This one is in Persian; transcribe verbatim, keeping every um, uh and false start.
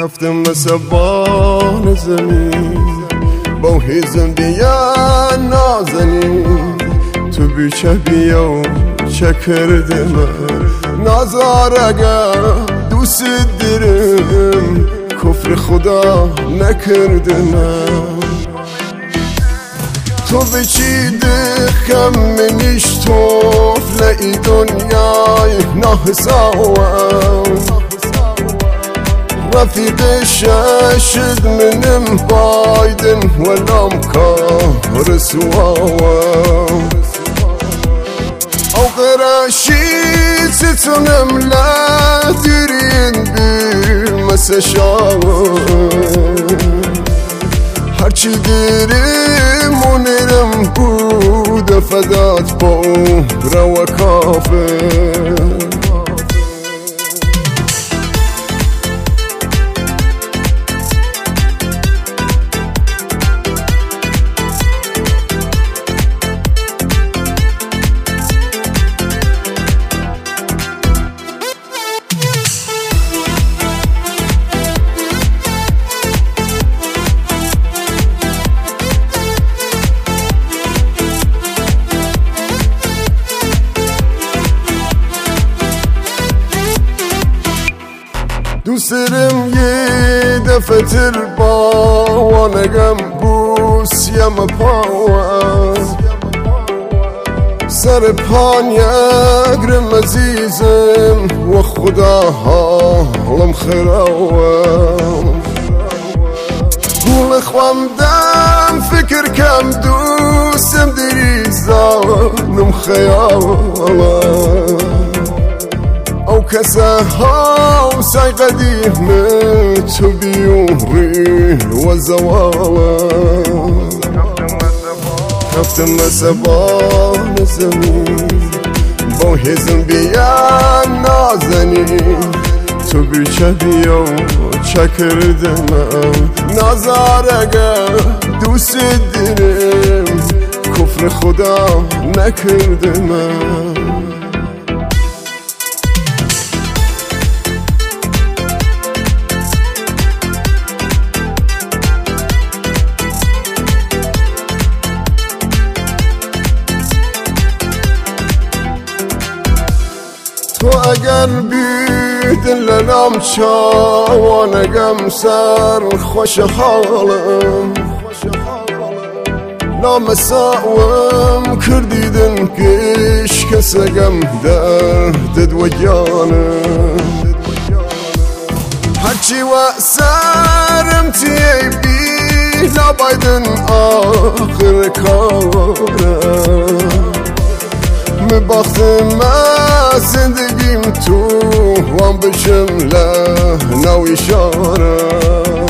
رفتم مثل بان زمین با هیزم بیا نازنین تو بیچه بیا و چه کرده من نازار اگر دوست دیرم کفر خدا نکرده من تو بچیده خم منیش توف لئی دنیای نحساوم رفیق شاشد منم بايدن ولام كار سواوم او قراشي ستنم لا ديرين بمسشاوم هرچی دیرم و نیرم بود فدات با رو کافر دوست دارم یه دفعه تر با وانگم بوس یم پاوم سر پان یگرم عزیزم و خدا حالم خراوم گول خوام دم فکر کم دوستم دیریزانم خیالم او کسا ها سای قدیم تو بیوری و زوالم رفتم مثل بان زمین با هزم بیا نازنین تو بیچه بیا و چه کرده من نازار اگر دوست دیرم کفر خدا نکرده من تو اگر بیدن للام چاوانگم سر خوش حالم نامساوم کردیدن کش کسگم دردد و جانم هرچی و سرم تیه بی نبایدن آخر کارم مباختم از زندگیم تو وام بشم لحنه و اشاره